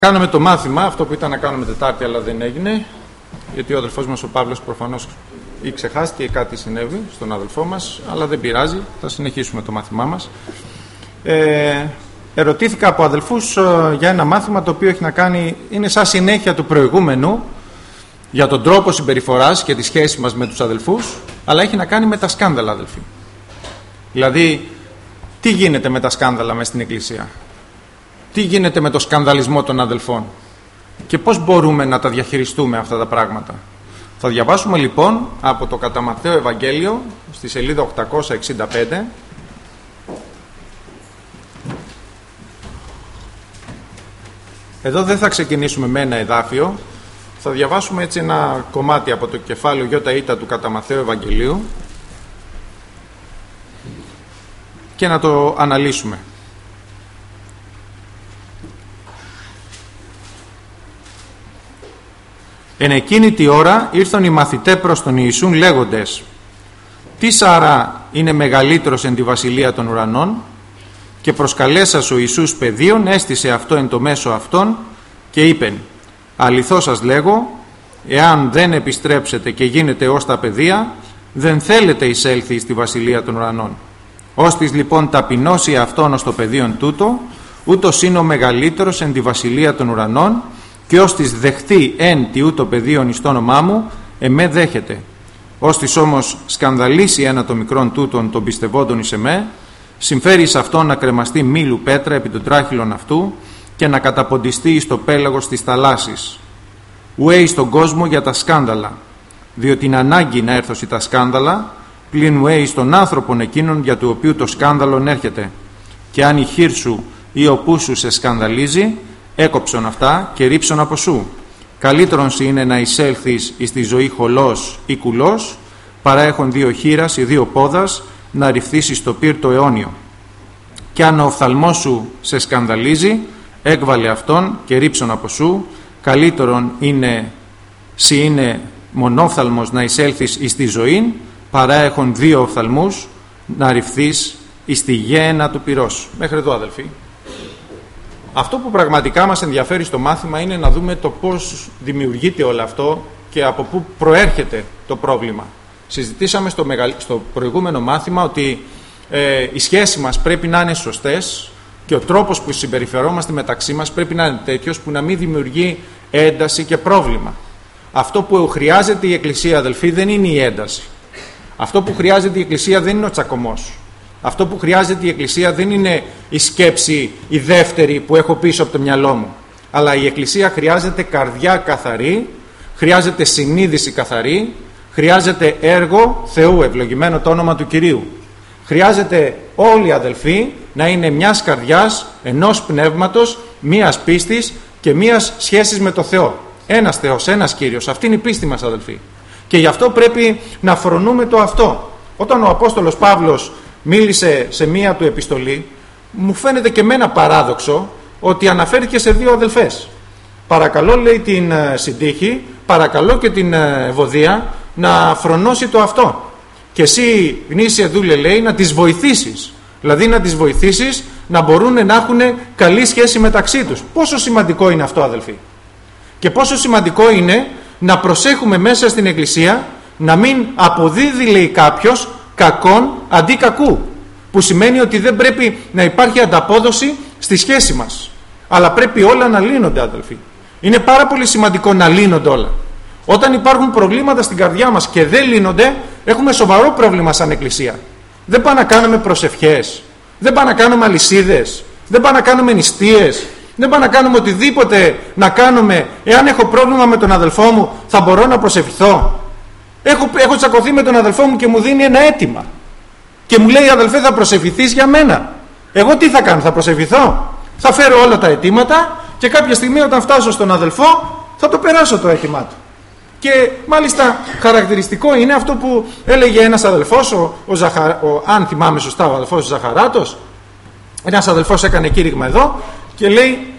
Κάναμε το μάθημα, αυτό που ήταν να κάνουμε Τετάρτη, αλλά δεν έγινε, γιατί ο αδελφός μας ο Παύλος προφανώς ή ξεχάστηκε ή κάτι συνέβη στον αδελφό μας, αλλά δεν πειράζει, θα συνεχίσουμε το μάθημά μας. Ερωτήθηκα από αδελφούς για ένα μάθημα το οποίο έχει να κάνει, είναι σαν συνέχεια του προηγούμενου, για τον τρόπο συμπεριφοράς και τη σχέση μας με τους αδελφούς, αλλά έχει να κάνει με τα σκάνδαλα, αδελφοί. Δηλαδή, τι γίνεται με τα σκάνδαλα μέσα στην Εκκλησία? Τι γίνεται με το σκανδαλισμό των αδελφών και πώς μπορούμε να τα διαχειριστούμε αυτά τα πράγματα? Θα διαβάσουμε λοιπόν από το κατά Ματθαίο Ευαγγέλιο στη σελίδα 865. Εδώ δεν θα ξεκινήσουμε με ένα εδάφιο, θα διαβάσουμε έτσι ένα κομμάτι από το κεφάλαιο ΙΙ του κατά Ματθαίου Ευαγγελίου και να το αναλύσουμε. Εν εκείνη τη ώρα ήρθαν οι μαθηταί προς τον Ιησούν λέγοντες: «Τι άρα είναι μεγαλύτερος εν τη βασιλεία των ουρανών?» Και προσκαλέσας ο Ιησούς παιδίον έστησε αυτό εν το μέσο αυτών και είπεν: «Αληθώς σας λέγω, εάν δεν επιστρέψετε και γίνετε ως τα παιδεία, δεν θέλετε εισέλθει στη βασιλεία των ουρανών. Ώστις λοιπόν ταπεινώσει αυτόν ως το παιδίον τούτο, ούτως είναι ο μεγαλύτερος εν τη βασιλεία των ουρανών, και ώστις δεχτεί εν τι ούτω παιδίον εις το όνομά μου, εμέ δέχεται. Ώστις όμως σκανδαλίσει ένα το μικρόν τούτον των πιστευόντων εις εμέ, συμφέρει σε αυτόν να κρεμαστεί μήλου πέτρα επί των τράχυλων αυτού και να καταποντιστεί εις το πέλαγος της θαλάσσης. Ουέ εις τον κόσμο για τα σκάνδαλα, διότι είναι ανάγκη να έρθωσι τα σκάνδαλα, πλην ουέ εις τον άνθρωπον εκείνον για του οποίου το σκάνδαλον έρχεται. Και αν η χείρ σου ή ο πούς σου σε σκανδαλίζει, έκοψον αυτά και ρίψον από σου. Καλύτερον σοι είναι να εισέλθεις εις τη ζωή χολός ή κουλός, παρά έχον δύο χείρας ή δύο πόδας, να ρυφθείς στο πύρ το αιώνιο. Και αν ο οφθαλμός σου σε σκανδαλίζει, έκβαλε αυτόν και ρίψον από σου. Καλύτερον είναι μονόφθαλμος να εισέλθεις εις τη ζωή, παρά έχον δύο οφθαλμούς, να ρυφθείς εις τη γέαινα του πυρός. Μέχρι εδώ, αδελφοί. Αυτό που πραγματικά μας ενδιαφέρει στο μάθημα είναι να δούμε το πώς δημιουργείται όλο αυτό και από πού προέρχεται το πρόβλημα. Συζητήσαμε στο προηγούμενο μάθημα ότι οι σχέσεις μας πρέπει να είναι σωστές και ο τρόπος που συμπεριφερόμαστε μεταξύ μας πρέπει να είναι τέτοιος που να μην δημιουργεί ένταση και πρόβλημα. Αυτό που χρειάζεται η Εκκλησία, αδελφοί, δεν είναι η ένταση. Αυτό που χρειάζεται η Εκκλησία δεν είναι ο τσακωμός. Αυτό που χρειάζεται η Εκκλησία δεν είναι η σκέψη, η δεύτερη που έχω πίσω από το μυαλό μου. Αλλά η Εκκλησία χρειάζεται καρδιά καθαρή, χρειάζεται συνείδηση καθαρή, χρειάζεται έργο Θεού, ευλογημένο το όνομα του Κυρίου. Χρειάζεται όλοι οι αδελφοί να είναι μιας καρδιάς, ενός πνεύματος, μιας πίστης και μιας σχέσης με το Θεό. Ένας Θεός, ένας Κύριος. Αυτή είναι η πίστη μας, αδελφοί. Και γι' αυτό πρέπει να φρονούμε το αυτό. Όταν ο Απόστολος Παύλος μίλησε σε μία του επιστολή, μου φαίνεται και εμένα παράδοξο ότι αναφέρθηκε σε δύο αδελφές. Παρακαλώ, λέει, την Συντύχη, παρακαλώ και την Ευωδία να φρονώσει το αυτό. Και εσύ, γνήσιε δούλε, λέει, να τις βοηθήσεις. Δηλαδή να τις βοηθήσεις να μπορούν να έχουν καλή σχέση μεταξύ τους. Πόσο σημαντικό είναι αυτό, αδελφοί. Και πόσο σημαντικό είναι να προσέχουμε μέσα στην Εκκλησία να μην αποδίδει, λέει, κάποιος κακόν αντί κακού, που σημαίνει ότι δεν πρέπει να υπάρχει ανταπόδοση στη σχέση μας, αλλά πρέπει όλα να λύνονται, αδελφοί. Είναι πάρα πολύ σημαντικό να λύνονται όλα. Όταν υπάρχουν προβλήματα στην καρδιά μας και δεν λύνονται, έχουμε σοβαρό πρόβλημα σαν Εκκλησία. Δεν πάμε να κάνουμε προσευχές, δεν πάμε να κάνουμε αλυσίδες, δεν πάμε να κάνουμε νηστείες, δεν πάμε να κάνουμε οτιδήποτε να κάνουμε. Εάν έχω πρόβλημα με τον αδελφό μου, θα μπορώ να προσευχηθώ? Έχω τσακωθεί με τον αδελφό μου και μου δίνει ένα αίτημα και μου λέει: αδελφέ, θα προσευχηθείς για μένα? Εγώ τι θα κάνω? Θα προσευχηθώ? Θα φέρω όλα τα αιτήματα και κάποια στιγμή όταν φτάσω στον αδελφό θα το περάσω το αίτημά του. Και μάλιστα χαρακτηριστικό είναι αυτό που έλεγε ένας αδελφός, αν θυμάμαι σωστά, ο αδελφός Ζαχαράτος. Ένας αδελφός έκανε κήρυγμα εδώ και λέει,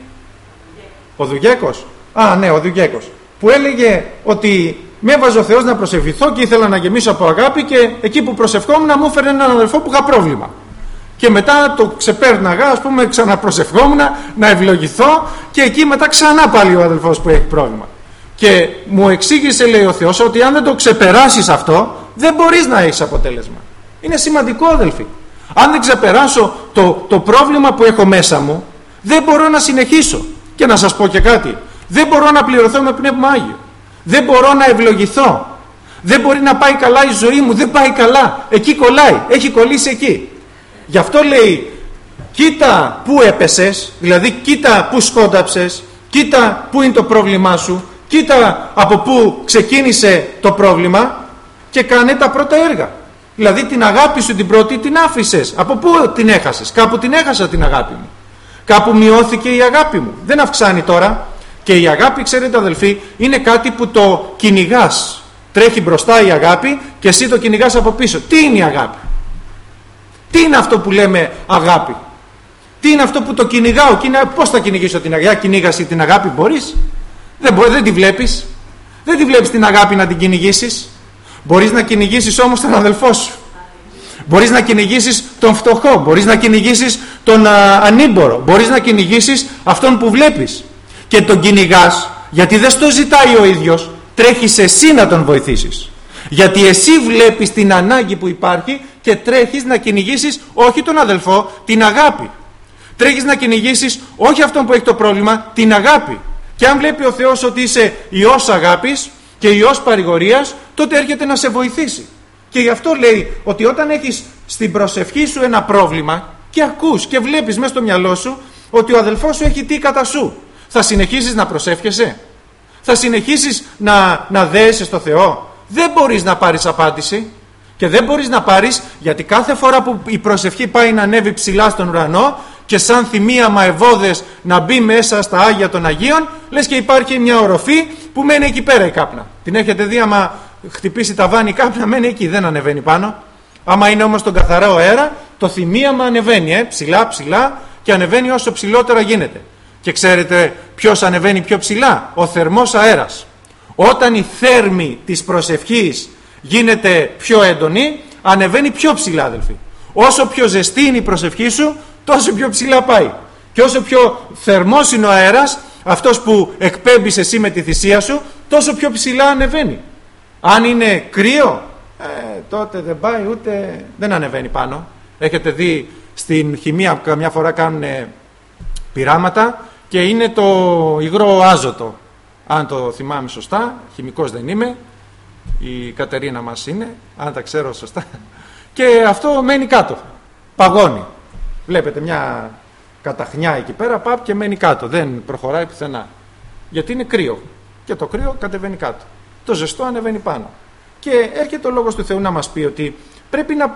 ο Δουγέκος, ο Δουγέκος, που έλεγε ότι με έβαζε ο Θεός να προσευχηθώ και ήθελα να γεμίσω από αγάπη, και εκεί που προσευχόμουν μου έφερε έναν αδελφό που είχα πρόβλημα. Και μετά το ξεπέρναγα, ας πούμε, ξαναπροσευχόμουν να ευλογηθώ, και εκεί μετά ξανά πάλι ο αδελφός που έχει πρόβλημα. Και μου εξήγησε, λέει ο Θεός, ότι αν δεν το ξεπεράσεις αυτό, δεν μπορείς να έχεις αποτέλεσμα. Είναι σημαντικό, αδελφοί. Αν δεν ξεπεράσω το πρόβλημα που έχω μέσα μου, δεν μπορώ να συνεχίσω. Και να σας πω και κάτι, δεν μπορώ να πληρωθώ με Πνεύμα Άγιο. Δεν μπορώ να ευλογηθώ. Δεν μπορεί να πάει καλά η ζωή μου, δεν πάει καλά. Εκεί κολλάει, έχει κολλήσει εκεί. Γι' αυτό λέει, κοίτα που έπεσες, δηλαδή κοίτα που σκόνταψες, κοίτα που είναι το πρόβλημά σου, κοίτα από που ξεκίνησε το πρόβλημα και κάνε τα πρώτα έργα. Δηλαδή την αγάπη σου την πρώτη την άφησες. Από πού την έχασες? Κάπου την έχασα την αγάπη μου. Κάπου μειώθηκε η αγάπη μου. Δεν αυξάνει τώρα. Και η αγάπη, ξέρετε αδελφοί, είναι κάτι που το κυνηγάς. Τρέχει μπροστά η αγάπη και εσύ το κυνηγάς από πίσω. Τι είναι η αγάπη? Τι είναι αυτό που λέμε αγάπη? Τι είναι αυτό που το κυνηγάω? Πώς θα κυνηγήσω την αγάπη? Κυνήγαση την αγάπη μπορείς? Δεν τη βλέπεις. Δεν τη βλέπεις την αγάπη να την κυνηγήσεις. Μπορείς να κυνηγήσεις όμως τον αδελφό σου. Μπορείς να κυνηγήσεις τον φτωχό. Μπορείς να κυνηγήσεις τον ανήμπορο. Μπορείς να κυνηγήσεις αυτόν που βλέπεις. Και τον κυνηγάς γιατί δεν στο ζητάει ο ίδιος. Τρέχεις εσύ να τον βοηθήσεις. Γιατί εσύ βλέπεις την ανάγκη που υπάρχει και τρέχεις να κυνηγήσεις όχι τον αδελφό, την αγάπη. Τρέχεις να κυνηγήσεις όχι αυτόν που έχει το πρόβλημα, την αγάπη. Και αν βλέπει ο Θεός ότι είσαι ιός αγάπης και ιός παρηγορίας, τότε έρχεται να σε βοηθήσει. Και γι' αυτό λέει ότι όταν έχεις στην προσευχή σου ένα πρόβλημα και ακούς και βλέπεις μέσα στο μυαλό σου ότι ο αδελφός σου έχει τι κατά σου, θα συνεχίσεις να προσεύχεσαι? Θα συνεχίσεις να δέεσαι στο Θεό? Δεν μπορείς να πάρεις απάντηση. Και δεν μπορείς να πάρεις γιατί κάθε φορά που η προσευχή πάει να ανέβει ψηλά στον ουρανό και σαν θυμίαμα ευώδες να μπει μέσα στα Άγια των Αγίων, λες και υπάρχει μια οροφή που μένει εκεί πέρα η κάπνα. Την έχετε δει? Άμα χτυπήσει ταβάνι η κάπνα, μένει εκεί, δεν ανεβαίνει πάνω. Άμα είναι όμως τον καθαρό αέρα, το θυμίαμα ανεβαίνει ψηλά ψηλά και ανεβαίνει όσο ψηλότερα γίνεται. Και ξέρετε ποιος ανεβαίνει πιο ψηλά? Ο θερμός αέρας. Όταν η θέρμη της προσευχής γίνεται πιο έντονη, ανεβαίνει πιο ψηλά, αδελφοί. Όσο πιο ζεστή είναι η προσευχή σου, τόσο πιο ψηλά πάει. Και όσο πιο θερμός είναι ο αέρας, αυτός που εκπέμπεις εσύ με τη θυσία σου, τόσο πιο ψηλά ανεβαίνει. Αν είναι κρύο, τότε δεν πάει ούτε, δεν ανεβαίνει πάνω. Έχετε δει στην χημεία καμιά φορά κάνουν πειράματα και είναι το υγρό άζωτο. Αν το θυμάμαι σωστά, χημικός δεν είμαι, η Κατερίνα μας είναι, αν τα ξέρω σωστά, και αυτό μένει κάτω, παγώνει. Βλέπετε μια καταχνιά εκεί πέρα, παπ, και μένει κάτω, δεν προχωράει πουθενά. Γιατί είναι κρύο και το κρύο κατεβαίνει κάτω, το ζεστό ανεβαίνει πάνω. Και έρχεται ο Λόγος του Θεού να μας πει ότι πρέπει να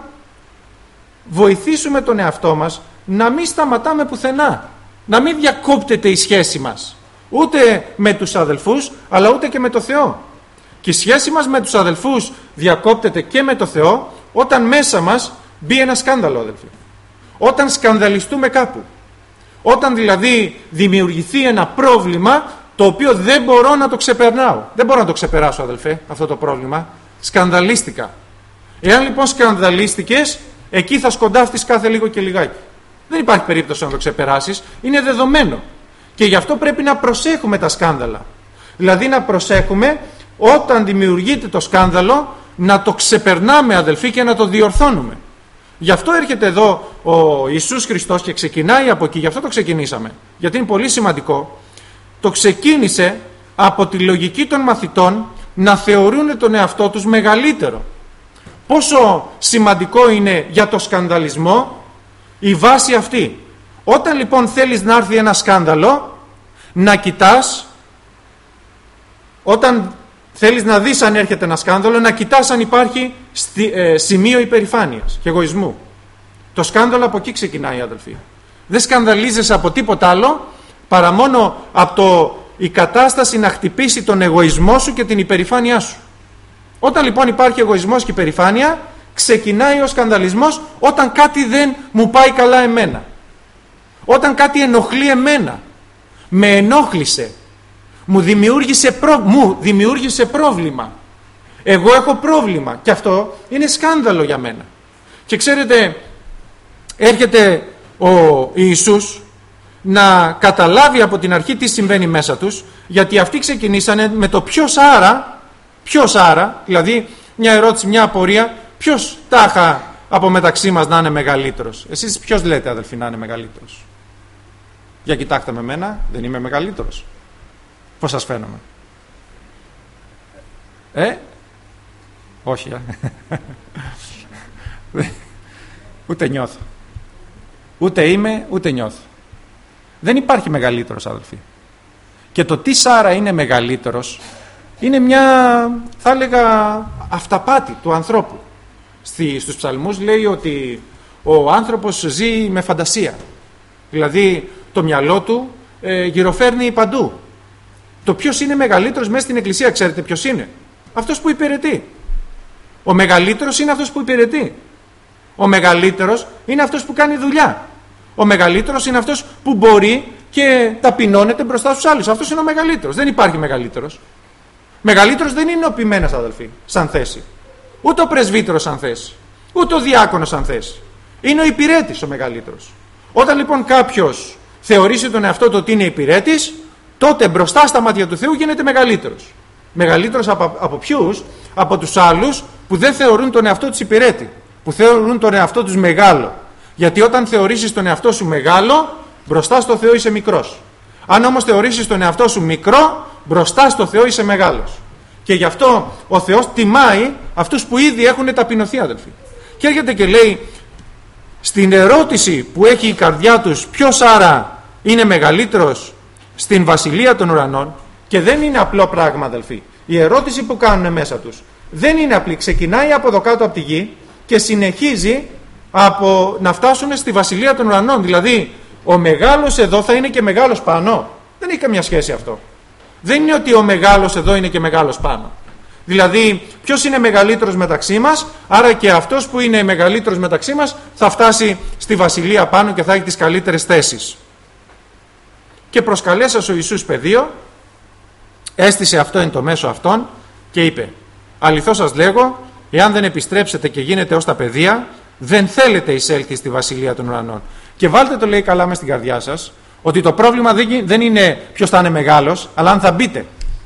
βοηθήσουμε τον εαυτό μας να μην σταματάμε πουθενά, να μην διακόπτεται η σχέση μας ούτε με τους αδελφούς αλλά ούτε και με το Θεό. Και η σχέση μας με τους αδελφούς διακόπτεται και με το Θεό όταν μέσα μας μπει ένα σκάνδαλο, αδελφοί. Όταν σκανδαλιστούμε κάπου. Όταν δηλαδή δημιουργηθεί ένα πρόβλημα το οποίο δεν μπορώ να το ξεπερνάω. Δεν μπορώ να το ξεπεράσω, αδελφέ, αυτό το πρόβλημα. Σκανδαλίστηκα. Εάν λοιπόν σκανδαλίστηκες, εκεί θα σκοντάφτεις κάθε λίγο και λιγάκι. Δεν υπάρχει περίπτωση να το ξεπεράσεις. Είναι δεδομένο. Και γι' αυτό πρέπει να προσέχουμε τα σκάνδαλα. Δηλαδή να προσέχουμε όταν δημιουργείται το σκάνδαλο να το ξεπερνάμε, αδελφοί, και να το διορθώνουμε. Γι' αυτό έρχεται εδώ ο Ιησούς Χριστός και ξεκινάει από εκεί. Γι' αυτό το ξεκινήσαμε. Γιατί είναι πολύ σημαντικό. Το ξεκίνησε από τη λογική των μαθητών να θεωρούν τον εαυτό τους μεγαλύτερο. Πόσο σημαντικό είναι για το σκανδαλισμό η βάση αυτή. Όταν λοιπόν θέλεις να έρθει ένα σκάνδαλο, να κοιτάς, όταν θέλεις να δεις αν έρχεται ένα σκάνδαλο, να κοιτάς αν υπάρχει σημείο υπερηφάνειας και εγωισμού. Το σκάνδαλο από εκεί ξεκινάει, αδελφοί. Δεν σκανδαλίζεσαι από τίποτα άλλο παρά μόνο από η κατάσταση να χτυπήσει τον εγωισμό σου και την υπερηφάνειά σου. Όταν λοιπόν υπάρχει εγωισμός και υπερηφάνεια, ξεκινάει ο σκανδαλισμός όταν κάτι δεν μου πάει καλά εμένα. Όταν κάτι ενοχλεί εμένα, με ενόχλησε, μου δημιούργησε πρόβλημα. Εγώ έχω πρόβλημα και αυτό είναι σκάνδαλο για μένα. Και ξέρετε, έρχεται ο Ιησούς να καταλάβει από την αρχή τι συμβαίνει μέσα τους, γιατί αυτοί ξεκινήσανε με το ποιος άρα, δηλαδή μια ερώτηση, μια απορία, ποιος τάχα από μεταξύ μας να είναι μεγαλύτερος? Εσείς ποιος λέτε, αδελφοί, να είναι μεγαλύτερος? Για κοιτάξτε με μένα, δεν είμαι μεγαλύτερος? Πώς σας φαίνομαι? Όχι, ούτε νιώθω. Ούτε είμαι, ούτε νιώθω. Δεν υπάρχει μεγαλύτερος, αδελφοί. Και το τι Σάρα είναι μεγαλύτερος είναι μια, θα έλεγα, αυταπάτη του ανθρώπου. Στους ψαλμούς λέει ότι ο άνθρωπος ζει με φαντασία. Δηλαδή το μυαλό του γυροφέρνει παντού. Το ποιος είναι μεγαλύτερος μέσα στην εκκλησία, ξέρετε ποιος είναι? Αυτός που υπηρετεί. Ο μεγαλύτερος είναι αυτός που υπηρετεί. Ο μεγαλύτερος είναι αυτός που κάνει δουλειά. Ο μεγαλύτερος είναι αυτός που μπορεί και ταπεινώνεται μπροστά στους άλλους. Αυτός είναι ο μεγαλύτερος. Δεν υπάρχει μεγαλύτερος. Μεγαλύτερος δεν είναι ο ποιμένας, αδελφοί, σαν θέση. Ούτε ο πρεσβύτερος σαν θέση. Ούτε ο διάκονος σαν θέση. Είναι ο υπηρέτης ο μεγαλύτερος. Όταν λοιπόν κάποιος θεωρήσει τον εαυτό του ότι είναι υπηρέτης, τότε μπροστά στα μάτια του Θεού γίνεται μεγαλύτερος. Μεγαλύτερος από ποιους? Από τους άλλους που δεν θεωρούν τον εαυτό τους υπηρέτη, που θεωρούν τον εαυτό τους μεγάλο. Γιατί όταν θεωρήσεις τον εαυτό σου μεγάλο, μπροστά στο Θεό είσαι μικρός. Αν όμως θεωρήσεις τον εαυτό σου μικρό, μπροστά στο Θεό είσαι μεγάλος. Και γι' αυτό ο Θεός τιμάει αυτούς που ήδη έχουν ταπεινωθεί, αδελφοί. Και έρχεται και λέει, στην ερώτηση που έχει η καρδιά τους, ποιος άρα είναι μεγαλύτερος στην βασιλεία των ουρανών, και δεν είναι απλό πράγμα, αδελφοί. Η ερώτηση που κάνουν μέσα τους δεν είναι απλή. Ξεκινάει από εδώ κάτω από τη γη και συνεχίζει από να φτάσουν στη βασιλεία των ουρανών. Δηλαδή ο μεγάλος εδώ θα είναι και μεγάλος πάνω. Δεν έχει καμιά σχέση αυτό. Δεν είναι ότι ο μεγάλος εδώ είναι και μεγάλος πάνω. Δηλαδή ποιος είναι μεγαλύτερος μεταξύ μας, άρα και αυτός που είναι μεγαλύτερος μεταξύ μας θα φτάσει στη βασιλεία πάνω και θα έχει τις καλύτερες θέσεις. Και προσκαλέσας ο Ιησούς πεδίο, έστησε αυτό εν το μέσο αυτών και είπε, αληθώς σας λέγω, εάν δεν επιστρέψετε και γίνετε ως τα παιδεία, δεν θέλετε εισέλθει στη βασιλεία των ουρανών. Και βάλτε το, λέει, καλά μες στην καρδιά σας, ότι το πρόβλημα δεν είναι ποιος θα είναι μεγάλος, αλλά αν θα μπείτε.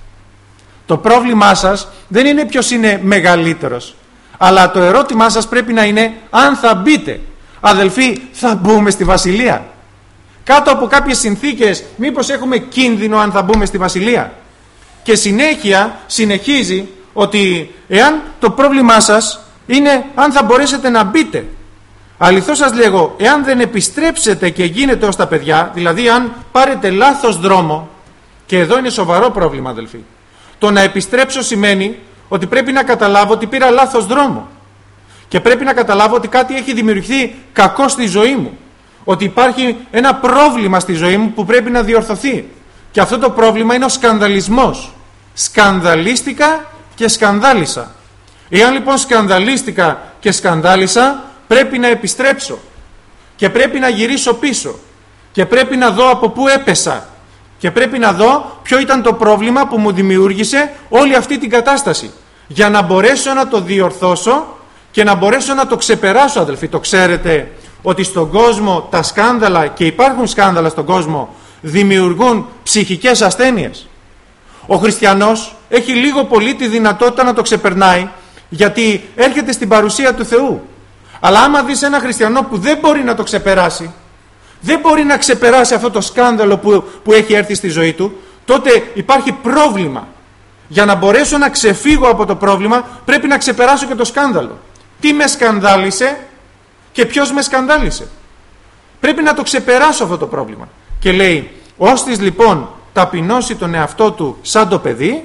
Το πρόβλημά σας δεν είναι ποιος είναι μεγαλύτερος, αλλά το ερώτημά σας πρέπει να είναι αν θα μπείτε. Αδελφοί, θα μπούμε στη βασιλεία? Κάτω από κάποιες συνθήκες μήπως έχουμε κίνδυνο αν θα μπούμε στη βασιλεία? Και συνεχίζει ότι εάν το πρόβλημά σας είναι αν θα μπορέσετε να μπείτε, αληθώς σας λέγω, εάν δεν επιστρέψετε και γίνετε ως τα παιδιά, δηλαδή αν πάρετε λάθος δρόμο, και εδώ είναι σοβαρό πρόβλημα, αδελφοί. Το να επιστρέψω σημαίνει ότι πρέπει να καταλάβω ότι πήρα λάθος δρόμο και πρέπει να καταλάβω ότι κάτι έχει δημιουργηθεί κακό στη ζωή μου, ότι υπάρχει ένα πρόβλημα στη ζωή μου που πρέπει να διορθωθεί, και αυτό το πρόβλημα είναι ο σκανδαλισμός. Σκανδαλίστηκα και σκανδάλισα. Εάν λοιπόν σκανδαλίστηκα και σκανδάλισα, πρέπει να επιστρέψω και πρέπει να γυρίσω πίσω και πρέπει να δω από πού έπεσα και πρέπει να δω ποιο ήταν το πρόβλημα που μου δημιούργησε όλη αυτή την κατάσταση, για να μπορέσω να το διορθώσω και να μπορέσω να το ξεπεράσω, αδελφοί. Το ξέρετε ότι στον κόσμο τα σκάνδαλα, και υπάρχουν σκάνδαλα στον κόσμο, δημιουργούν ψυχικές ασθένειες. Ο χριστιανός έχει λίγο πολύ τη δυνατότητα να το ξεπερνάει, γιατί έρχεται στην παρουσία του Θεού. Αλλά άμα δεις ένα χριστιανό που δεν μπορεί να το ξεπεράσει, δεν μπορεί να ξεπεράσει αυτό το σκάνδαλο που έχει έρθει στη ζωή του, τότε υπάρχει πρόβλημα. Για να μπορέσω να ξεφύγω από το πρόβλημα, πρέπει να ξεπεράσω και το σκάνδαλο. Τι με σκανδάλισε και ποιος με σκανδάλισε? Πρέπει να το ξεπεράσω αυτό το πρόβλημα. Και λέει, ώστις λοιπόν ταπεινώσει τον εαυτό του σαν το παιδί,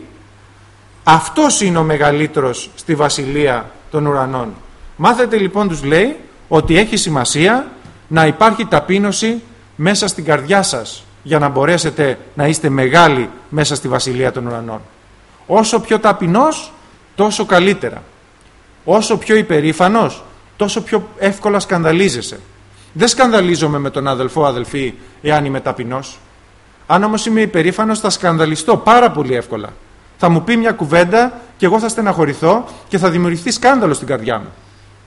αυτός είναι ο μεγαλύτερος στη βασιλεία των ουρανών. Μάθετε λοιπόν, τους λέει, ότι έχει σημασία να υπάρχει ταπείνωση μέσα στην καρδιά σας, για να μπορέσετε να είστε μεγάλοι μέσα στη βασιλεία των ουρανών. Όσο πιο ταπεινός, τόσο καλύτερα. Όσο πιο υπερήφανος, τόσο πιο εύκολα σκανδαλίζεσαι. Δεν σκανδαλίζομαι με τον αδελφό, αδελφή, εάν είμαι ταπεινός. Αν όμως είμαι υπερήφανος, θα σκανδαλιστώ πάρα πολύ εύκολα. Θα μου πει μια κουβέντα και εγώ θα στεναχωρηθώ και θα δημιουργηθεί σκάνδαλο στην καρδιά μου.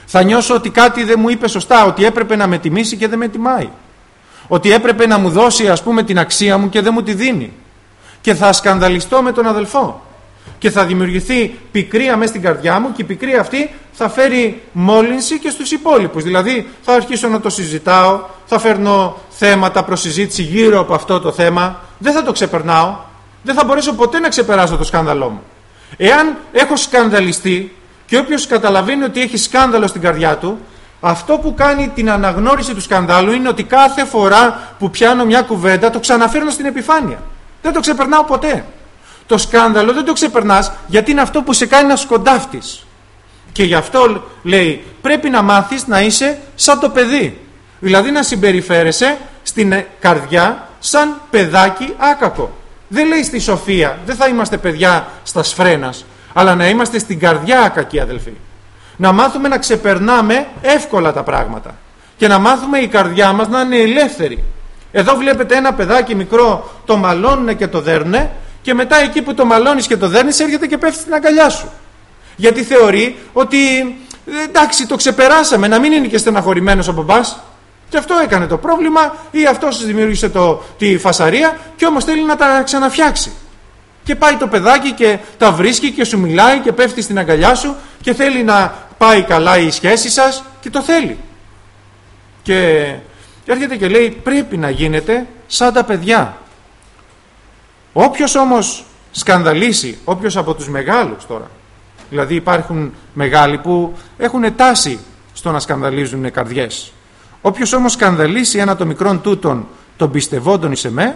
Θα νιώσω ότι κάτι δεν μου είπε σωστά, ότι έπρεπε να με τιμήσει και δεν με τιμάει. Ότι έπρεπε να μου δώσει, ας πούμε, την αξία μου και δεν μου τη δίνει. Και θα σκανδαλιστώ με τον αδελφό. Και θα δημιουργηθεί πικρία μέσα στην καρδιά μου και η πικρία αυτή θα φέρει μόλυνση και στους υπόλοιπους. Δηλαδή θα αρχίσω να το συζητάω, θα φέρνω θέματα προς συζήτηση γύρω από αυτό το θέμα, δεν θα το ξεπερνάω, δεν θα μπορέσω ποτέ να ξεπεράσω το σκάνδαλό μου. Εάν έχω σκανδαλιστεί και όποιος καταλαβαίνει ότι έχει σκάνδαλο στην καρδιά του, αυτό που κάνει την αναγνώριση του σκανδάλου είναι ότι κάθε φορά που πιάνω μια κουβέντα το ξαναφέρνω στην επιφάνεια. Δεν το ξεπερνάω ποτέ. Το σκάνδαλο δεν το ξεπερνάς γιατί είναι αυτό που σε κάνει να σκοντάφτεις. Και γι' αυτό λέει πρέπει να μάθεις να είσαι σαν το παιδί. Δηλαδή να συμπεριφέρεσαι στην καρδιά σαν παιδάκι άκακο. Δεν λέει στη σοφία, δεν θα είμαστε παιδιά στα σφρένας, αλλά να είμαστε στην καρδιά άκακοι αδελφοί. Να μάθουμε να ξεπερνάμε εύκολα τα πράγματα και να μάθουμε η καρδιά μας να είναι ελεύθερη. Εδώ βλέπετε ένα παιδάκι μικρό, το μαλώνουνε και το δέρνουνε και μετά εκεί που το μαλώνεις και το δέρνεις έρχεται και πέφτει στην αγκαλιά σου. Γιατί θεωρεί ότι εντάξει το ξεπεράσαμε, να μην είναι και στεναχωρημένος ο μπαμπάς. Και αυτό έκανε το πρόβλημα ή αυτός δημιούργησε τη φασαρία και όμως θέλει να τα ξαναφτιάξει. Και πάει το παιδάκι και τα βρίσκει και σου μιλάει και πέφτει στην αγκαλιά σου και θέλει να πάει καλά η σχέση σας και το θέλει. Και έρχεται και λέει πρέπει να γίνετε σαν τα παιδιά. Όποιος όμως σκανδαλίσει, όποιος από τους μεγάλους τώρα, δηλαδή υπάρχουν μεγάλοι που έχουν τάση στο να σκανδαλίζουν καρδιές. Όποιος όμως σκανδαλίσει ένα το μικρόν τούτον τον πιστευόντων εις εμέ,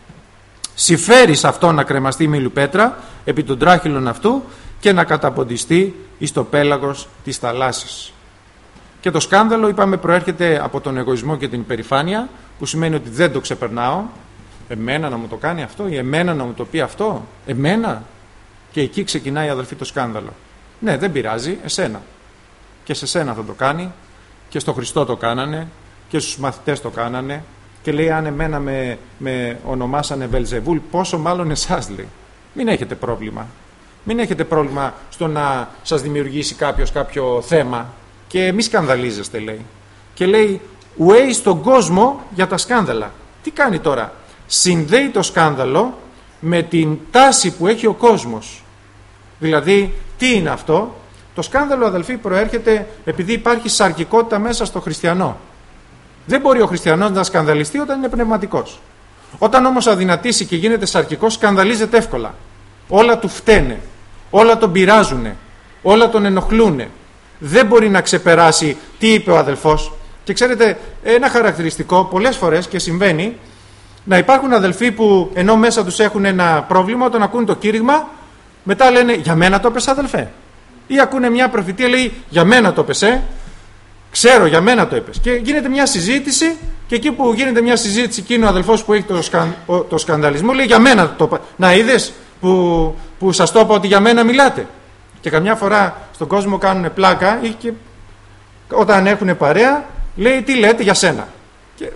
συμφέρει σε αυτόν να κρεμαστεί με ηλιοπέτρα επί των τράχυλων αυτού και να καταποντιστεί εις το πέλαγος της θαλάσσης. Και το σκάνδαλο, είπαμε, προέρχεται από τον εγωισμό και την υπερηφάνεια, που σημαίνει ότι δεν το ξεπερνάω. Εμένα να μου το κάνει αυτό ή εμένα να μου το πει αυτό, εμένα. Και εκεί ξεκινάει, αδελφοί, το σκάνδαλο. Ναι, δεν πειράζει, εσένα. Και σε σένα θα το κάνει και στο Χριστό το κάνανε και στους μαθητές το κάνανε. Και λέει αν εμένα με ονομάσανε Βελζεβούλ, πόσο μάλλον εσάς, λέει. Μην έχετε πρόβλημα. Μην έχετε πρόβλημα στο να σας δημιουργήσει κάποιος κάποιο θέμα. Και μη σκανδαλίζεστε, λέει. Και λέει ουέι στον κόσμο για τα σκάνδαλα. Τι κάνει τώρα? Συνδέει το σκάνδαλο με την τάση που έχει ο κόσμος. Δηλαδή τι είναι αυτό? Το σκάνδαλο, αδελφοί, προέρχεται επειδή υπάρχει σαρκικότητα μέσα στο χριστιανό. Δεν μπορεί ο χριστιανός να σκανδαλιστεί όταν είναι πνευματικός. Όταν όμως αδυνατήσει και γίνεται σαρκικός, σκανδαλίζεται εύκολα. Όλα του φταίνε, όλα τον πειράζουνε, όλα τον ενοχλούνε. Δεν μπορεί να ξεπεράσει τι είπε ο αδελφός. Και ξέρετε, ένα χαρακτηριστικό πολλές φορές και συμβαίνει, να υπάρχουν αδελφοί που ενώ μέσα τους έχουν ένα πρόβλημα, όταν ακούν το κήρυγμα, μετά λένε για μένα το πες, αδελφέ. Ή ακούνε μια προφητεία, λέει για μένα το πες, ξέρω, για μένα το είπες. Και γίνεται μια συζήτηση, και εκεί που γίνεται μια συζήτηση, εκείνο ο αδελφός που έχει το σκανδαλισμό λέει για μένα το είπα. Να είδες που σας το είπα ότι για μένα μιλάτε. Και καμιά φορά στον κόσμο κάνουν πλάκα ή και όταν έχουν παρέα, λέει τι λέτε για σένα. Και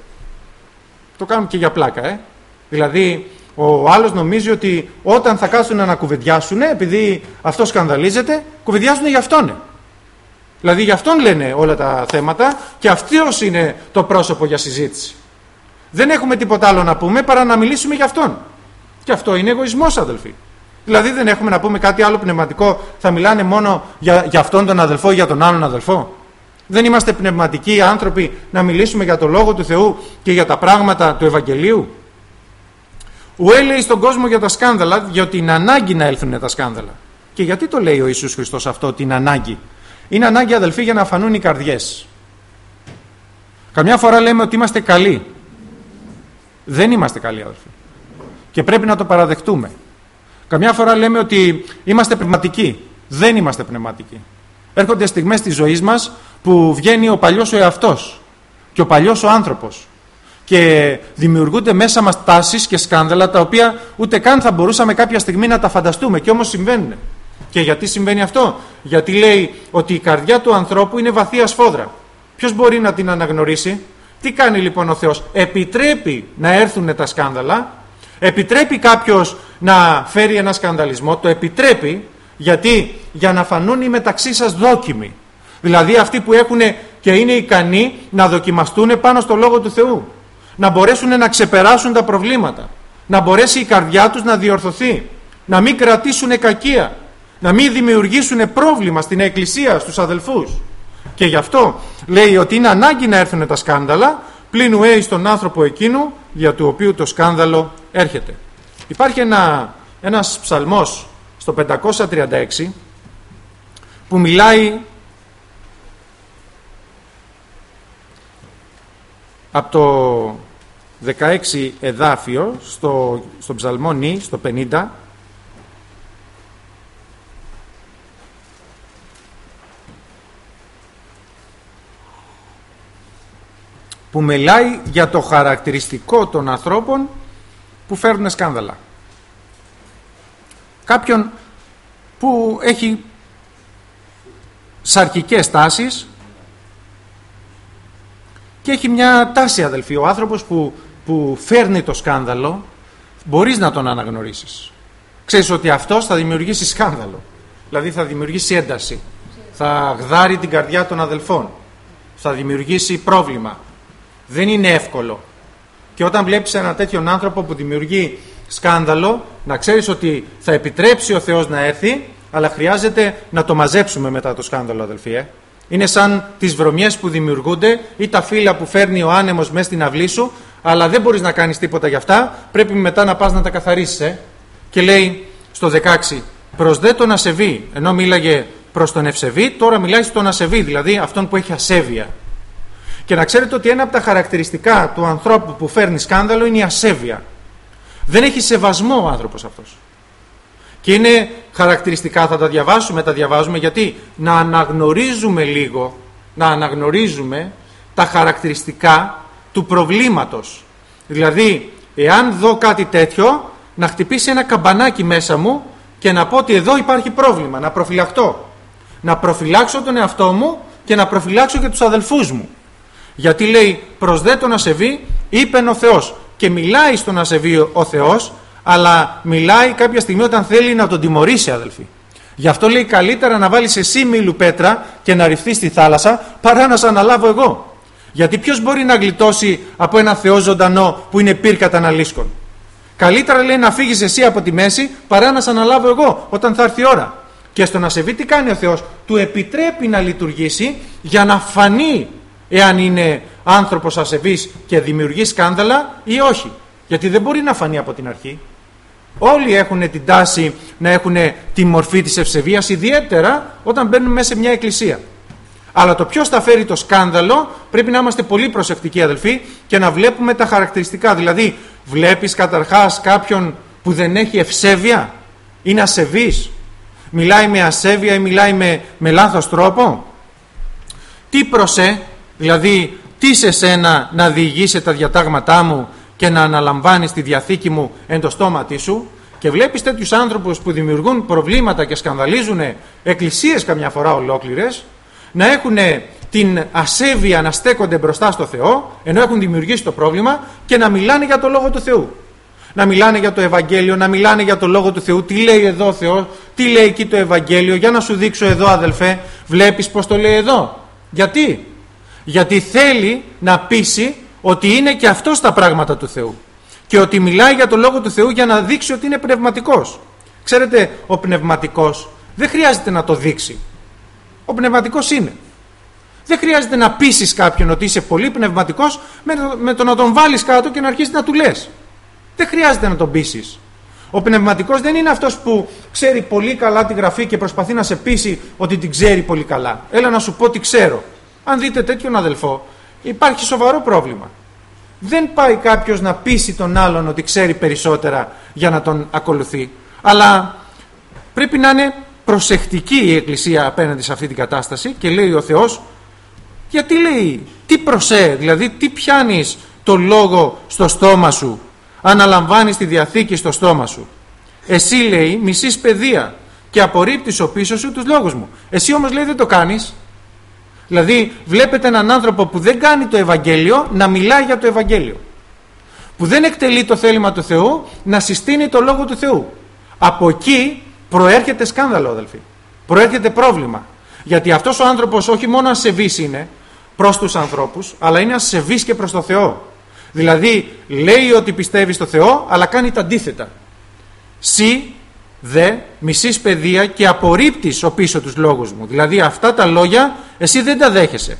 το κάνουν και για πλάκα, Δηλαδή ο άλλος νομίζει ότι όταν θα κάτσουν να κουβεντιάσουν, επειδή αυτό σκανδαλίζεται, κουβεντιάζουν για αυτόν. Δηλαδή για αυτόν λένε όλα τα θέματα και αυτός είναι το πρόσωπο για συζήτηση. Δεν έχουμε τίποτα άλλο να πούμε παρά να μιλήσουμε για αυτόν. Και αυτό είναι εγωισμός, αδελφοί. Δηλαδή δεν έχουμε να πούμε κάτι άλλο πνευματικό, θα μιλάνε μόνο για αυτόν τον αδελφό ή για τον άλλον αδελφό. Δεν είμαστε πνευματικοί άνθρωποι να μιλήσουμε για το Λόγο του Θεού και για τα πράγματα του Ευαγγελίου. Ουέ λέει στον κόσμο για τα σκάνδαλα, για την ανάγκη να έλθουν τα σκάνδαλα. Και γιατί το λέει ο Ιησούς Χριστός αυτό, την ανάγκη? Είναι ανάγκη, αδελφοί, για να φανούν οι καρδιές. Καμιά φορά λέμε ότι είμαστε καλοί. Δεν είμαστε καλοί, αδελφοί. Και πρέπει να το παραδεχτούμε. Καμιά φορά λέμε ότι είμαστε πνευματικοί. Δεν είμαστε πνευματικοί. Έρχονται στιγμές της ζωής μας που βγαίνει ο παλιός ο εαυτός και ο παλιός ο άνθρωπος. Και δημιουργούνται μέσα μας τάσεις και σκάνδαλα τα οποία ούτε καν θα μπορούσαμε κάποια στιγμή να τα φανταστούμε. Και όμως συμβαίνουν. Και γιατί συμβαίνει αυτό? Γιατί λέει ότι η καρδιά του ανθρώπου είναι βαθία σφόδρα. Ποιος μπορεί να την αναγνωρίσει? Τι κάνει λοιπόν ο Θεός? Επιτρέπει να έρθουν τα σκάνδαλα, επιτρέπει κάποιος να φέρει ένα σκανδαλισμό, το επιτρέπει γιατί για να φανούν οι μεταξύ σας δόκιμοι. Δηλαδή αυτοί που έχουν και είναι ικανοί να δοκιμαστούν πάνω στο Λόγο του Θεού, να μπορέσουν να ξεπεράσουν τα προβλήματα, να μπορέσει η καρδιά τους να διορθωθεί, να μην κρατήσουν κακία, να μην δημιουργήσουν πρόβλημα στην Εκκλησία, στους αδελφούς. Και γι' αυτό λέει ότι είναι ανάγκη να έρθουν τα σκάνδαλα, πλην ουέ στον άνθρωπο εκείνου για του οποίου το σκάνδαλο έρχεται. Υπάρχει ένας ψαλμός στο 536 που μιλάει από το 16 εδάφιο στο ψαλμό νη, στο 50, που μιλάει για το χαρακτηριστικό των ανθρώπων που φέρνουν σκάνδαλα. Κάποιον που έχει σαρκικές τάσεις και έχει μια τάση, αδελφοί. Ο άνθρωπος που φέρνει το σκάνδαλο, μπορείς να τον αναγνωρίσεις. Ξέρεις ότι αυτός θα δημιουργήσει σκάνδαλο, δηλαδή θα δημιουργήσει ένταση, θα γδάρει την καρδιά των αδελφών, θα δημιουργήσει πρόβλημα. Δεν είναι εύκολο. Και όταν βλέπεις έναν τέτοιον άνθρωπο που δημιουργεί σκάνδαλο, να ξέρεις ότι θα επιτρέψει ο Θεός να έρθει, αλλά χρειάζεται να το μαζέψουμε μετά το σκάνδαλο, αδελφοί. Είναι σαν τις βρωμιές που δημιουργούνται ή τα φύλλα που φέρνει ο άνεμος μέσα στην αυλή σου, αλλά δεν μπορείς να κάνεις τίποτα γι' αυτά, πρέπει μετά να πας να τα καθαρίσεις. Και λέει στο 16, προς δε τον ασεβή, ενώ μίλαγε προς τον ευσεβή, τώρα μιλάει στον ασεβή, δηλαδή αυτόν που έχει ασέβεια. Και να ξέρετε ότι ένα από τα χαρακτηριστικά του ανθρώπου που φέρνει σκάνδαλο είναι η ασέβεια. Δεν έχει σεβασμό ο άνθρωπος αυτός. Και είναι χαρακτηριστικά, θα τα διαβάζουμε, γιατί να αναγνωρίζουμε λίγο, να αναγνωρίζουμε τα χαρακτηριστικά του προβλήματος. Δηλαδή, εάν δω κάτι τέτοιο, να χτυπήσει ένα καμπανάκι μέσα μου και να πω ότι εδώ υπάρχει πρόβλημα, να προφυλαχτώ. Να προφυλάξω τον εαυτό μου και να προφυλάξω και τους αδελφούς μου. Γιατί λέει προς δε τον ασεβή είπεν ο Θεός, και μιλάει στον ασεβή ο Θεός, αλλά μιλάει κάποια στιγμή όταν θέλει να τον τιμωρήσει, αδελφοί. Γι' αυτό λέει καλύτερα να βάλεις εσύ μήλου πέτρα και να ρυφθείς στη θάλασσα παρά να σε αναλάβω εγώ. Γιατί ποιος μπορεί να γλιτώσει από ένα Θεό ζωντανό που είναι πυρ κατά αναλύσκων? Καλύτερα λέει να φύγεις εσύ από τη μέση παρά να σε αναλάβω εγώ όταν θα έρθει η ώρα. Και στον ασεβή τι κάνει ο Θεός? Του επιτρέπει να λειτουργήσει για να φανεί εάν είναι άνθρωπος ασεβής και δημιουργεί σκάνδαλα ή όχι. Γιατί δεν μπορεί να φανεί από την αρχή. Όλοι έχουν την τάση να έχουν τη μορφή της ευσεβίας, ιδιαίτερα όταν μπαίνουν μέσα σε μια εκκλησία. Αλλά το ποιος θα φέρει το σκάνδαλο πρέπει να είμαστε πολύ προσεκτικοί, αδελφοί, και να βλέπουμε τα χαρακτηριστικά. Δηλαδή, βλέπεις καταρχάς κάποιον που δεν έχει ευσέβεια, είναι ασεβής, μιλάει με ασέβεια ή μιλάει με λάθος τρόπο? Τι προσέ, δηλαδή τι σε σένα να διηγείσαι τα διατάγματά μου και να αναλαμβάνεις τη διαθήκη μου εν το στόματί σου? Και βλέπεις τέτοιους άνθρωπους που δημιουργούν προβλήματα και σκανδαλίζουν εκκλησίες καμιά φορά ολόκληρες, να έχουν την ασέβεια να στέκονται μπροστά στο Θεό, ενώ έχουν δημιουργήσει το πρόβλημα, και να μιλάνε για το Λόγο του Θεού. Να μιλάνε για το Ευαγγέλιο, να μιλάνε για το Λόγο του Θεού. Τι λέει εδώ ο Θεός, τι λέει εκεί το Ευαγγέλιο? Για να σου δείξω εδώ, αδελφέ, βλέπεις πως το λέει εδώ? Γιατί θέλει να πείσει ότι είναι και αυτός τα πράγματα του Θεού και ότι μιλάει για το Λόγο του Θεού για να δείξει ότι είναι πνευματικός. Ξέρετε, ο πνευματικός δεν χρειάζεται να το δείξει. Ο πνευματικός είναι. Δεν χρειάζεται να πείσεις κάποιον ότι είσαι πολύ πνευματικός με το να τον βάλεις κάτω και να αρχίσεις να του λες. Δεν χρειάζεται να τον πείσεις. Ο πνευματικός δεν είναι αυτός που ξέρει πολύ καλά τη Γραφή και προσπαθεί να σε πείσει ότι την ξέρει πολύ καλά. Έλα να σου πω τι ξέρω. Αν δείτε τέτοιον αδελφό, υπάρχει σοβαρό πρόβλημα. Δεν πάει κάποιος να πείσει τον άλλον ότι ξέρει περισσότερα για να τον ακολουθεί. Αλλά πρέπει να είναι προσεκτική η Εκκλησία απέναντι σε αυτή την κατάσταση, και λέει ο Θεός, γιατί λέει, τι προσέ, δηλαδή τι πιάνεις το λόγο στο στόμα σου, αναλαμβάνεις τη διαθήκη στο στόμα σου? Εσύ, λέει, μισείς παιδεία και απορρίπτεις ο πίσω σου τους λόγους μου. Εσύ όμως, λέει, δεν το κάνεις. Δηλαδή βλέπετε έναν άνθρωπο που δεν κάνει το Ευαγγέλιο να μιλάει για το Ευαγγέλιο, που δεν εκτελεί το θέλημα του Θεού να συστήνει το Λόγο του Θεού. Από εκεί προέρχεται σκάνδαλο, αδελφοί. Προέρχεται πρόβλημα. Γιατί αυτός ο άνθρωπος όχι μόνο ασεβής είναι προς τους ανθρώπους, αλλά είναι ασεβής και προς το Θεό. Δηλαδή λέει ότι πιστεύει στο Θεό, αλλά κάνει τα αντίθετα. Σύ δε μισείς παιδεία και απορρίπτεις ο πίσω τους λόγους μου. Δηλαδή αυτά τα λόγια εσύ δεν τα δέχεσαι.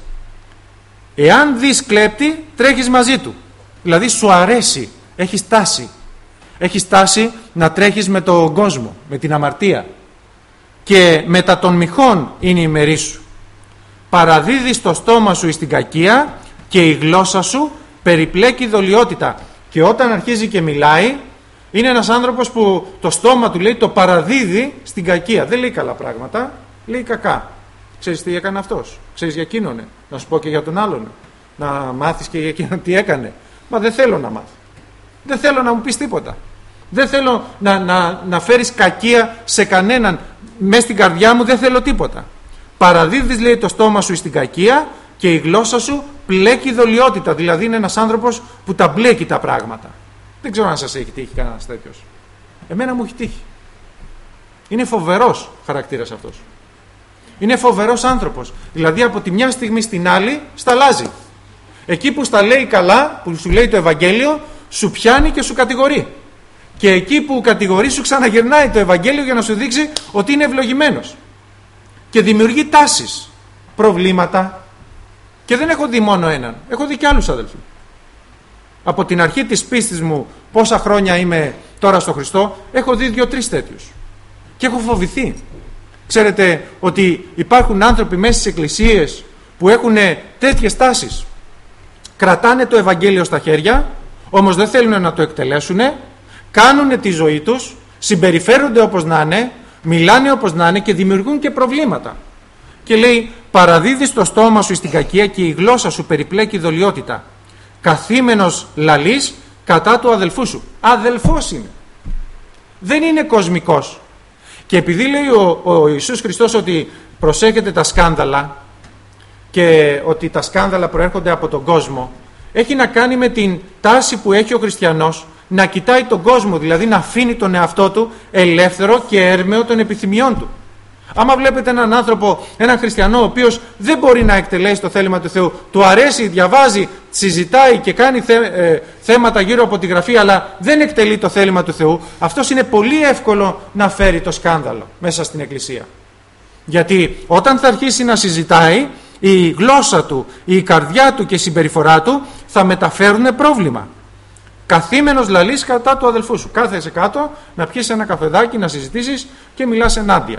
Εάν δεις κλέπτη, τρέχεις μαζί του. Δηλαδή σου αρέσει, έχεις τάση. Έχεις τάση να τρέχεις με τον κόσμο, με την αμαρτία. Και μετά των μοιχών είναι η μερή σου. Παραδίδεις το στόμα σου εις την κακία και η γλώσσα σου περιπλέκει δολιότητα. Και όταν αρχίζει και μιλάει, είναι ένας άνθρωπος που το στόμα του, λέει, το παραδίδει στην κακία. Δεν λέει καλά πράγματα, λέει κακά. Ξέρεις τι έκανε αυτός? Ξέρεις για εκείνον? Να σου πω και για τον άλλον. Να μάθεις και για εκείνον τι έκανε. Μα δεν θέλω να μάθω. Δεν θέλω να μου πεις τίποτα. Δεν θέλω να φέρεις κακία σε κανέναν. Μες στην καρδιά μου δεν θέλω τίποτα. Παραδίδεις, λέει, το στόμα σου στην κακία και η γλώσσα σου πλέκει δολιότητα. Δηλαδή είναι ένας άνθρωπος που τα μπλέκει τα πράγματα. Δεν ξέρω αν σας έχει τύχει κανένας τέτοιος. Εμένα μου έχει τύχει. Είναι φοβερός χαρακτήρας αυτός. Είναι φοβερός άνθρωπος. Δηλαδή από τη μια στιγμή στην άλλη σταλάζει. Εκεί που στα λέει καλά, που σου λέει το Ευαγγέλιο, σου πιάνει και σου κατηγορεί. Και εκεί που κατηγορεί σου ξαναγυρνάει το Ευαγγέλιο για να σου δείξει ότι είναι ευλογημένος. Και δημιουργεί τάσεις, προβλήματα. Και δεν έχω δει μόνο έναν, έχω δει και άλλους αδελφοί. Από την αρχή της πίστης μου, πόσα χρόνια είμαι τώρα στο Χριστό, έχω δει 2-3 τέτοιους. Και έχω φοβηθεί. Ξέρετε ότι υπάρχουν άνθρωποι μέσα στις εκκλησίες που έχουν τέτοιες τάσεις. Κρατάνε το Ευαγγέλιο στα χέρια, όμως δεν θέλουν να το εκτελέσουν, κάνουν τη ζωή τους, συμπεριφέρονται όπως να είναι, μιλάνε όπως να είναι και δημιουργούν και προβλήματα. Και λέει, παραδίδεις το στόμα σου στην κακία και η γλώσσα σου περιπλέκει δολιότητα. Καθήμενος λαλείς κατά του αδελφού σου. Αδελφός είναι. Δεν είναι κοσμικός. Και επειδή λέει ο Ιησούς Χριστός ότι προσέχετε τα σκάνδαλα και ότι τα σκάνδαλα προέρχονται από τον κόσμο, έχει να κάνει με την τάση που έχει ο χριστιανός να κοιτάει τον κόσμο, δηλαδή να αφήνει τον εαυτό του ελεύθερο και έρμεο των επιθυμιών του. Άμα βλέπετε έναν άνθρωπο, έναν χριστιανό, ο οποίος δεν μπορεί να εκτελέσει το θέλημα του Θεού, του αρέσει, διαβάζει, συζητάει και κάνει θέματα γύρω από τη Γραφή, αλλά δεν εκτελεί το θέλημα του Θεού, αυτός είναι πολύ εύκολο να φέρει το σκάνδαλο μέσα στην Εκκλησία. Γιατί όταν θα αρχίσει να συζητάει, η γλώσσα του, η καρδιά του και η συμπεριφορά του θα μεταφέρουν πρόβλημα. Καθήμενος λαλείς κατά του αδελφού σου. Κάθεσαι κάτω να πιεις ένα καφεδάκι, να συζητήσεις και μιλάς ενάντια.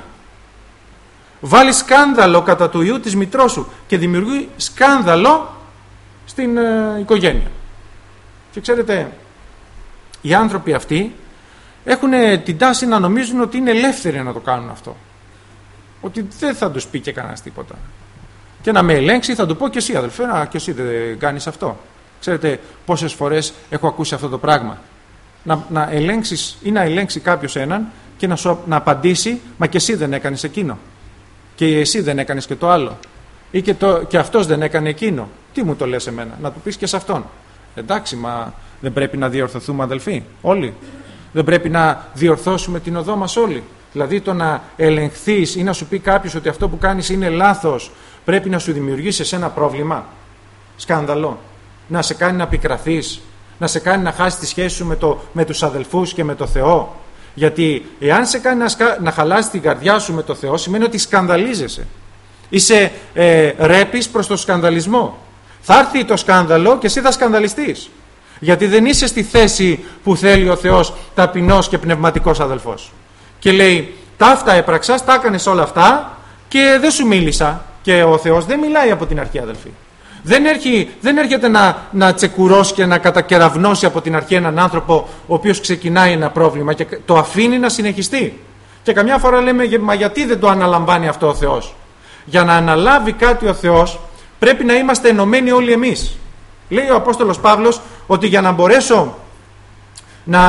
Βάλει σκάνδαλο κατά του ιού της μητρός σου και δημιουργεί σκάνδαλο στην οικογένεια. Και ξέρετε, οι άνθρωποι αυτοί έχουν την τάση να νομίζουν ότι είναι ελεύθεροι να το κάνουν αυτό. Ότι δεν θα τους πει και κανένας τίποτα. Και να με ελέγξει θα του πω και εσύ αδελφέ, και εσύ δεν κάνεις αυτό. Ξέρετε πόσες φορές έχω ακούσει αυτό το πράγμα. Να ελέγξεις ή να ελέγξει κάποιος έναν και να απαντήσει, μα και εσύ δεν έκανες εκείνο. Και εσύ δεν έκανες και το άλλο. Ή και αυτός δεν έκανε εκείνο. Τι μου το λες εμένα? Να του πεις και σε αυτόν. Εντάξει, μα δεν πρέπει να διορθωθούμε αδελφοί όλοι? Δεν πρέπει να διορθώσουμε την οδό μας όλοι? Δηλαδή το να ελεγχθείς ή να σου πει κάποιος ότι αυτό που κάνεις είναι λάθος πρέπει να σου δημιουργήσει ένα πρόβλημα, σκάνδαλο, να σε κάνει να πικραθείς, να σε κάνει να χάσεις τη σχέση σου με τους αδελφούς και με το Θεό. Γιατί εάν σε κάνει να χαλάσεις την καρδιά σου με το Θεό, σημαίνει ότι σκανδαλίζεσαι. Είσαι ρέπεις προς το σκανδαλισμό. Θα έρθει το σκάνδαλο και εσύ θα σκανδαλιστείς. Γιατί δεν είσαι στη θέση που θέλει ο Θεός, ταπεινός και πνευματικός αδελφός. Και λέει, ταύτα έπραξας, τα έκανες όλα αυτά και δεν σου μίλησα. Και ο Θεός δεν μιλάει από την αρχή, αδελφοί. Δεν έρχεται να τσεκουρώσει και να κατακεραυνώσει από την αρχή έναν άνθρωπο ο οποίος ξεκινάει ένα πρόβλημα και το αφήνει να συνεχιστεί. Και καμιά φορά λέμε, μα γιατί δεν το αναλαμβάνει αυτό ο Θεός? Για να αναλάβει κάτι ο Θεός πρέπει να είμαστε ενωμένοι όλοι εμείς. Λέει ο Απόστολος Παύλος ότι για να μπορέσω να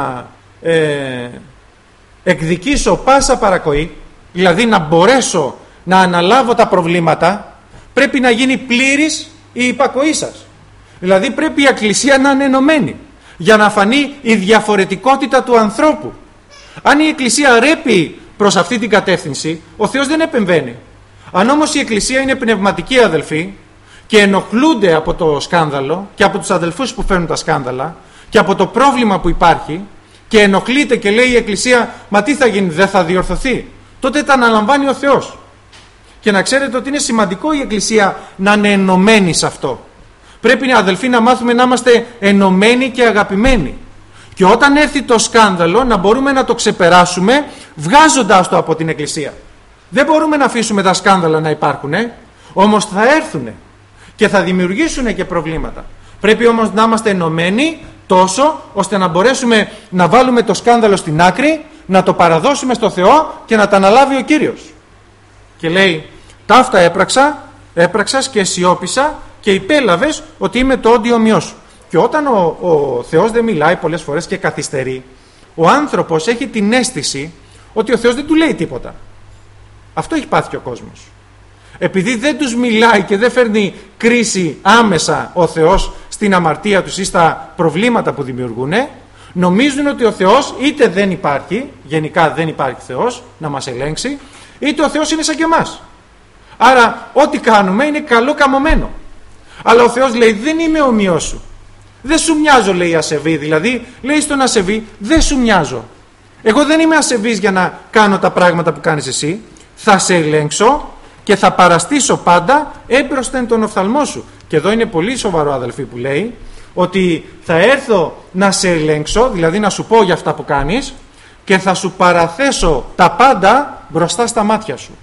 εκδικήσω πάσα παρακοή, δηλαδή να μπορέσω να αναλάβω τα προβλήματα, πρέπει να γίνει πλήρης η υπακοή σας. Δηλαδή πρέπει η Εκκλησία να είναι ενωμένη για να φανεί η διαφορετικότητα του ανθρώπου. Αν η Εκκλησία ρέπει προς αυτή την κατεύθυνση, ο Θεός δεν επεμβαίνει. Αν όμως η Εκκλησία είναι πνευματική, αδελφοί, και ενοχλούνται από το σκάνδαλο και από τους αδελφούς που φέρνουν τα σκάνδαλα και από το πρόβλημα που υπάρχει, και ενοχλείται και λέει η Εκκλησία, μα τι θα γίνει, δεν θα διορθωθεί, τότε τα αναλαμβάνει ο Θεός. Και να ξέρετε ότι είναι σημαντικό η Εκκλησία να είναι ενωμένη σε αυτό. Πρέπει, αδελφοί, να μάθουμε να είμαστε ενωμένοι και αγαπημένοι. Και όταν έρθει το σκάνδαλο να μπορούμε να το ξεπεράσουμε βγάζοντάς το από την Εκκλησία. Δεν μπορούμε να αφήσουμε τα σκάνδαλα να υπάρχουν, όμως θα έρθουν και θα δημιουργήσουν και προβλήματα. Πρέπει όμως να είμαστε ενωμένοι τόσο ώστε να μπορέσουμε να βάλουμε το σκάνδαλο στην άκρη, να το παραδώσουμε στο Θεό και να τα αναλάβει ο Κύριος. Και λέει, ταύτα έπραξας και σιώπησα και υπέλαβες ότι είμαι το όντιο ομοιό σου. Και όταν ο Θεός δεν μιλάει πολλές φορές και καθυστερεί, ο άνθρωπος έχει την αίσθηση ότι ο Θεός δεν του λέει τίποτα. Αυτό έχει πάθει και ο κόσμος. Επειδή δεν τους μιλάει και δεν φέρνει κρίση άμεσα ο Θεός στην αμαρτία τους ή στα προβλήματα που δημιουργούν, νομίζουν ότι ο Θεός είτε δεν υπάρχει, γενικά δεν υπάρχει Θεός να μας ελέγξει, είτε ο Θεός είναι σαν και εμάς. Άρα ό,τι κάνουμε είναι καλό καμωμένο. Αλλά ο Θεός λέει, δεν είμαι ομοιός σου. Δεν σου μοιάζω, λέει ασεβή. Δηλαδή λέει στον ασεβή, δεν σου μοιάζω. Εγώ δεν είμαι ασεβής για να κάνω τα πράγματα που κάνεις εσύ. Θα σε ελέγξω και θα παραστήσω πάντα έμπροσθεν τον οφθαλμό σου. Και εδώ είναι πολύ σοβαρό, αδελφοί, που λέει ότι θα έρθω να σε ελέγξω, δηλαδή να σου πω για αυτά που κάνεις, και θα σου παραθέσω τα πάντα μπροστά στα μάτια σου.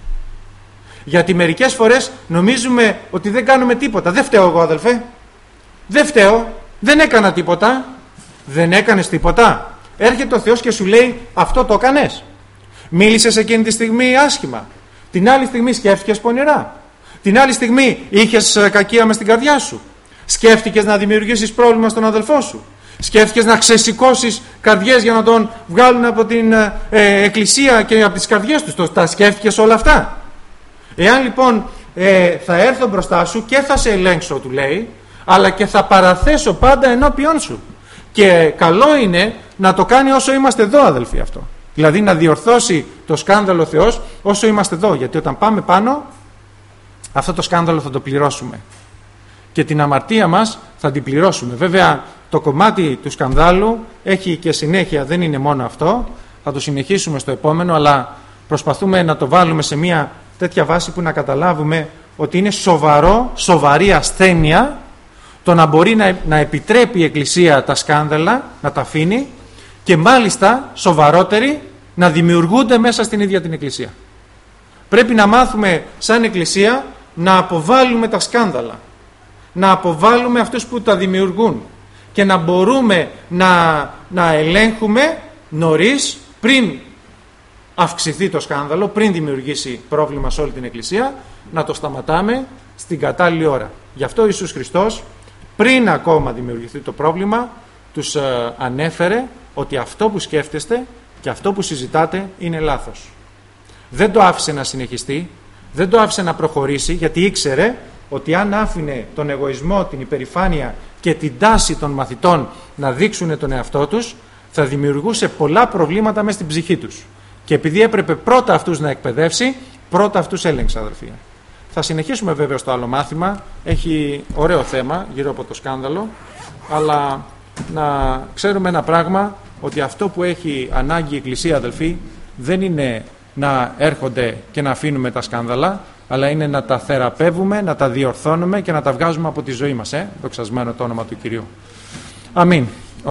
Γιατί μερικές φορές νομίζουμε ότι δεν κάνουμε τίποτα. Δεν φταίω εγώ, αδελφέ. Δεν φταίω. Δεν έκανα τίποτα. Δεν έκανες τίποτα. Έρχεται ο Θεός και σου λέει, αυτό το έκανες. Μίλησες εκείνη τη στιγμή άσχημα. Την άλλη στιγμή σκέφτηκες πονηρά. Την άλλη στιγμή είχες κακία μες στην καρδιά σου. Σκέφτηκες να δημιουργήσεις πρόβλημα στον αδελφό σου. Σκέφτηκες να ξεσηκώσεις καρδιές για να τον βγάλουν από την εκκλησία και από τις καρδιές τους. Τα σκέφτηκες όλα αυτά. Εάν λοιπόν θα έρθω μπροστά σου και θα σε ελέγξω, του λέει, αλλά και θα παραθέσω πάντα ενώπιον σου. Και καλό είναι να το κάνει όσο είμαστε εδώ, αδελφοί, αυτό. Δηλαδή να διορθώσει το σκάνδαλο ο Θεός όσο είμαστε εδώ. Γιατί όταν πάμε πάνω, αυτό το σκάνδαλο θα το πληρώσουμε. Και την αμαρτία μας θα την πληρώσουμε. Βέβαια το κομμάτι του σκανδάλου έχει και συνέχεια, δεν είναι μόνο αυτό. Θα το συνεχίσουμε στο επόμενο, αλλά προσπαθούμε να το βάλουμε σε μια τέτοια βάση που να καταλάβουμε ότι είναι σοβαρή ασθένεια το να μπορεί να επιτρέπει η Εκκλησία τα σκάνδαλα, να τα αφήνει, και μάλιστα σοβαρότεροι να δημιουργούνται μέσα στην ίδια την Εκκλησία. Πρέπει να μάθουμε σαν Εκκλησία να αποβάλουμε τα σκάνδαλα, να αποβάλουμε αυτούς που τα δημιουργούν και να μπορούμε να ελέγχουμε νωρίς, πριν αυξηθεί το σκάνδαλο, πριν δημιουργήσει πρόβλημα σε όλη την Εκκλησία, να το σταματάμε στην κατάλληλη ώρα. Γι' αυτό ο Ιησούς Χριστός, πριν ακόμα δημιουργηθεί το πρόβλημα, τους ανέφερε ότι αυτό που σκέφτεστε και αυτό που συζητάτε είναι λάθος. Δεν το άφησε να συνεχιστεί, δεν το άφησε να προχωρήσει, γιατί ήξερε ότι αν άφηνε τον εγωισμό, την υπερηφάνεια και την τάση των μαθητών να δείξουν τον εαυτό τους, θα δημιουργούσε πολλά προβλήματα μέσα στην ψυχή τους. Και επειδή έπρεπε πρώτα αυτούς να εκπαιδεύσει, πρώτα αυτούς έλεγξε, αδερφοί. Θα συνεχίσουμε βέβαια στο άλλο μάθημα, έχει ωραίο θέμα γύρω από το σκάνδαλο, αλλά να ξέρουμε ένα πράγμα, ότι αυτό που έχει ανάγκη η Εκκλησία, αδελφοί, δεν είναι να έρχονται και να αφήνουμε τα σκάνδαλα, αλλά είναι να τα θεραπεύουμε, να τα διορθώνουμε και να τα βγάζουμε από τη ζωή μας. Δοξασμένο το όνομα του Κυρίου. Αμήν.